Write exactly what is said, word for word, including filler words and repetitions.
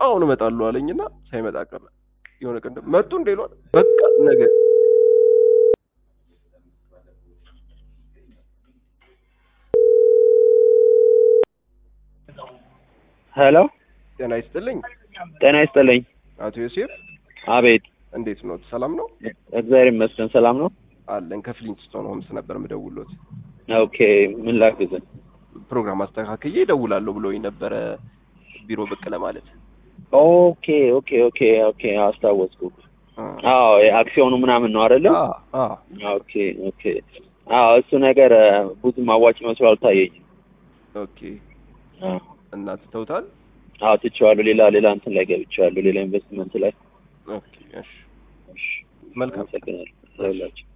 አሁን እመጣለሁ አለኝና ሳይመጣ ቀረ የሆነ ቀን መጡ እንደይሏል በቃ ነገ ሄሎ ጤና ይስጥልኝ ጤና ይስጥልኝ አቶ ዮሴፍ አቤት እንዴት ነው ሰላም ነው እግዚአብሔር ይመስገን ሰላም ነው አለን ከፍሊንስቶን ሆምስ ነበር መደውሎት ኦኬ ምን ላግዝ ፕሮግራም አስተካክዬ እደውላለሁ ብሎኝ ነበር ቢሮ ብቅ ለማለት ኦኬ ኦኬ ኦኬ ኦኬ አስታወስኩ አዎ አክሲዮኑ ምናምን ነው አይደለ አዎ ኦኬ ኦኬ አዎ እሱ ነገር ብዙ ማዋጭ መስሎ አልታየኝም ኦኬ እና ትተውታል አዎ ትቼዋለሁ ሌላ ሌላ እንትን ላይ ገብቻለሁ ሌላ ኢንቨስትመንት ላይ ኦኬ እሺ መልካም ሰግናለሁ